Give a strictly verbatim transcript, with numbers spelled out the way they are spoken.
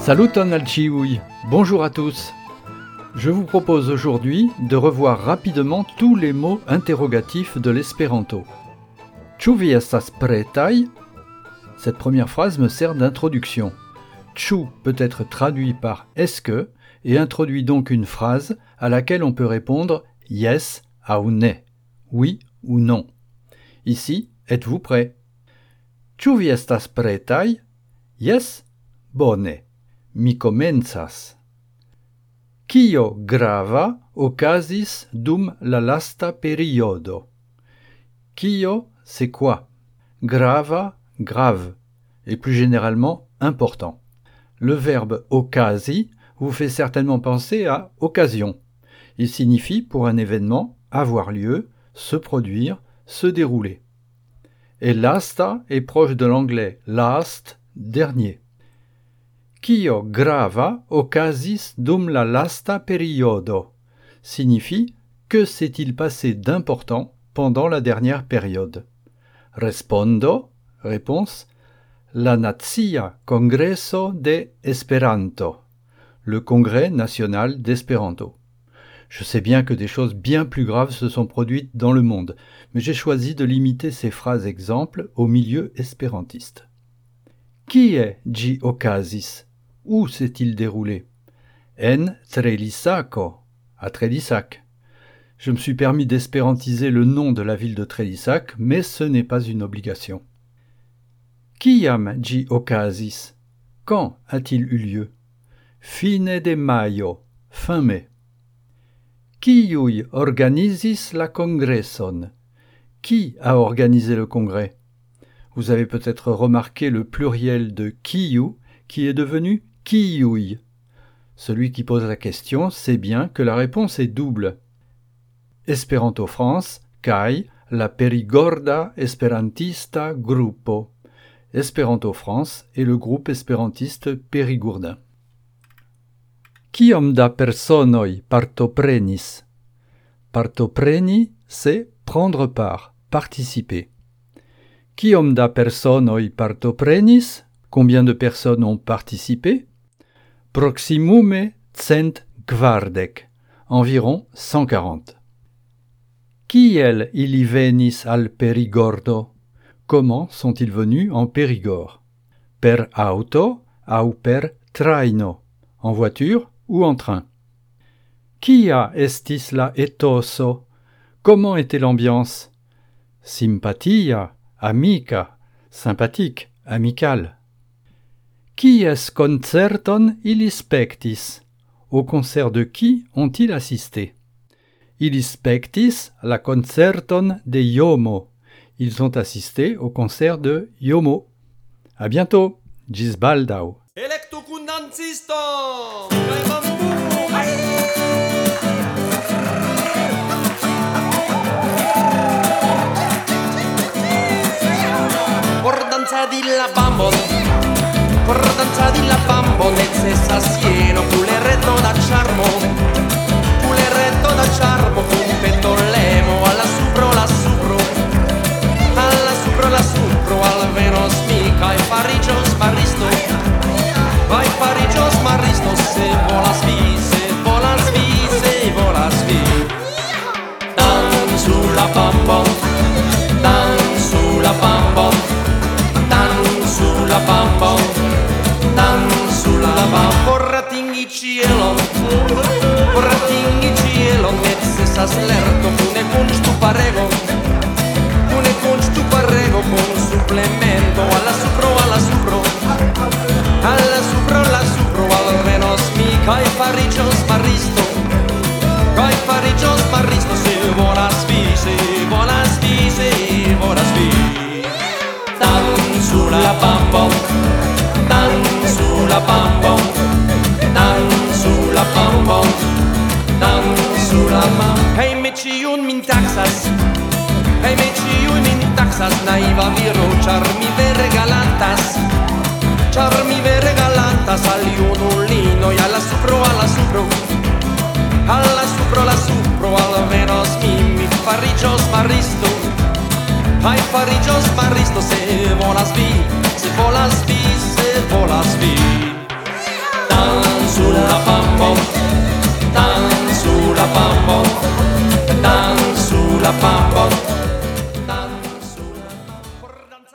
Saluton al ĉiuj, bonjour à tous. Je vous propose aujourd'hui de revoir rapidement tous les mots interrogatifs de l'espéranto. Ĉu vi estas pretaj? Cette première phrase me sert d'introduction. Ĉu peut être traduit par est-ce que et introduit donc une phrase à laquelle on peut répondre yes ou ne, oui ou non. Ici, êtes-vous prêt? Ĉu vi estas pretaj? Yes? Bone. Mi komencas. Kio grava okazis dum la lasta periodo? Kio, c'est quoi? Grava, grave, et plus généralement important. Le verbe okasi vous fait certainement penser à occasion. Il signifie pour un événement avoir lieu, se produire, se dérouler. Et lasta est proche de l'anglais last, dernier. Kio grava okazis dum la lasta periodo signifie que s'est-il passé d'important pendant la dernière période. Respondo, réponse, la Nacia Congreso de Esperanto, le congrès national d'Espéranto. Je sais bien que des choses bien plus graves se sont produites dans le monde, mais j'ai choisi de limiter ces phrases exemples au milieu espérantiste. Kie ĝi okazis? Où s'est-il déroulé? En Trelisako, à Trélissac. Je me suis permis d'espérantiser le nom de la ville de Trélissac, mais ce n'est pas une obligation. Kiam ĝi okazis? Quand a-t-il eu lieu? Fine de maio, fin mai. Kiuj organizis la kongreson? Qui a organisé le congrès? Vous avez peut-être remarqué le pluriel de kiu qui est devenu kiuj. Celui qui pose la question sait bien que la réponse est double. Esperanto France kaj la Perigorda Esperantista Grupo. Esperanto France et le groupe espérantiste périgourdin. Kiom da personoj partoprenis? Partopreni, c'est prendre part, participer. Kiom da personoj partoprenis? Combien de personnes ont participé? Proximume cent kvardek, environ cent quarante. Kiel ili venis al Perigordo? Comment sont-ils venus en Périgord? Per auto ou per traino, en voiture ou en train. Kia estis la etoso? Comment était l'ambiance? Simpatia, amica, sympathique, amicale. Kies concerton ili spektis? Au concert de qui ont-ils assisté? Ili spektis la concerton de Yomo. Ils ont assisté au concert de Yomo. À bientôt. Gis baldaŭ. Elektu kundancisto! Por danzadi la bambon, por danzadi la bambon, necessas sieno, puleretto da charmo, puleretto da charmo, un petolemo, alla supro, la supro, alla supro, la supro, al venos mica, e farigios maristo, vai farigios maristo, se volas vi, se volas vi, se volas vi. Dan sulla bambon, dan sulla bambon, dan sulla bambon, dan sulla bambon. Porra tingi cielo, porra tingi cielo, necessas lerto, cune kunstu parego, cune kunstu parego, con suplemento, alla supro, alla supro, alla supro, la supro, al venos mi, kai farigios maristo, kai farigios maristo, se volas vi, se volas vi, se volas vi. Dan sulla bambon, dan sulla bambon, dan sulla bambon, dan sulla bambon. Hey me ciun min taxas, hey me ciun min taxas, naiva viro, char mi vere galantas, char mi vere galantas, al iunulino, y alla supro, alla supro, alla supro, la supro, al venos mi, mi farigios maristo, hai farigios maristo, se volas vi,